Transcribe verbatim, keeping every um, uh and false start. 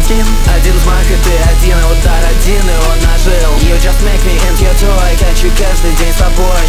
один. Один взмах и ты один, и удар один, и он ожил. You just make me into your toy, хочу каждый день с тобой.